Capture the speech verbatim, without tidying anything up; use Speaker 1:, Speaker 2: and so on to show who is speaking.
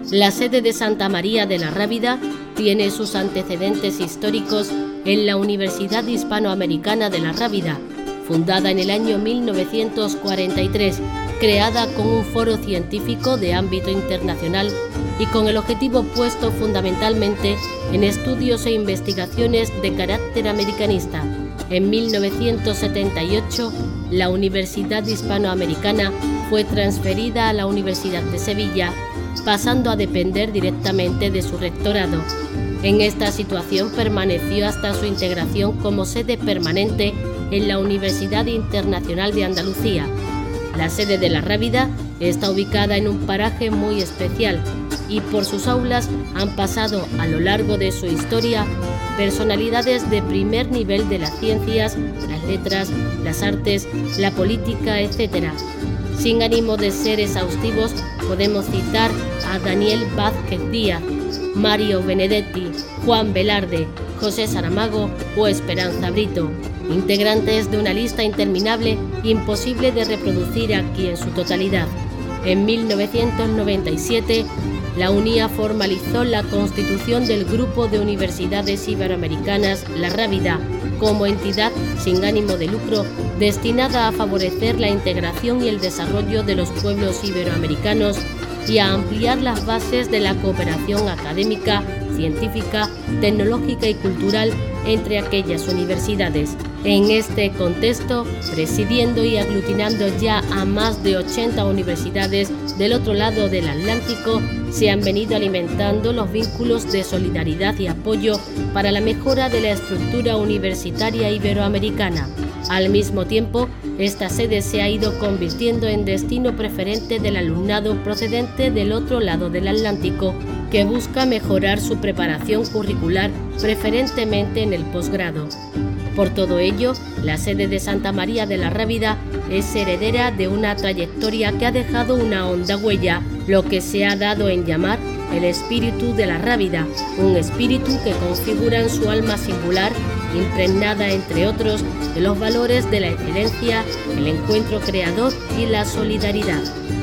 Speaker 1: La sede de Santa María de la Rábida tiene sus antecedentes históricos en la Universidad Hispanoamericana de la Rábida, fundada en el año mil novecientos cuarenta y tres, creada con un foro científico de ámbito internacional y con el objetivo puesto fundamentalmente en estudios e investigaciones de carácter americanista. En mil novecientos setenta y ocho, la Universidad Hispanoamericana fue transferida a la Universidad de Sevilla, pasando a depender directamente de su rectorado. En esta situación permaneció hasta su integración como sede permanente en la Universidad Internacional de Andalucía. La sede de la Rábida está ubicada en un paraje muy especial y por sus aulas han pasado a lo largo de su historia personalidades de primer nivel de las ciencias, las letras, las artes, la política, etcétera. Sin ánimo de ser exhaustivos, podemos citar a Daniel Vázquez Díaz, Mario Benedetti, Juan Velarde, José Saramago o Esperanza Brito, integrantes de una lista interminable imposible de reproducir aquí en su totalidad. En mil novecientos noventa y siete, la UNIA formalizó la constitución del Grupo de Universidades Iberoamericanas La Rábida como entidad sin ánimo de lucro destinada a favorecer la integración y el desarrollo de los pueblos iberoamericanos y a ampliar las bases de la cooperación académica, científica, tecnológica y cultural entre aquellas universidades. En este contexto, presidiendo y aglutinando ya a más de ochenta universidades del otro lado del Atlántico, se han venido alimentando los vínculos de solidaridad y apoyo para la mejora de la estructura universitaria iberoamericana. Al mismo tiempo, esta sede se ha ido convirtiendo en destino preferente del alumnado procedente del otro lado del Atlántico, que busca mejorar su preparación curricular preferentemente en el posgrado. Por todo ello, la sede de Santa María de la Rábida es heredera de una trayectoria que ha dejado una honda huella, lo que se ha dado en llamar el espíritu de la Rábida, un espíritu que configura en su alma singular, impregnada entre otros de los valores de la excelencia, el encuentro creador y la solidaridad.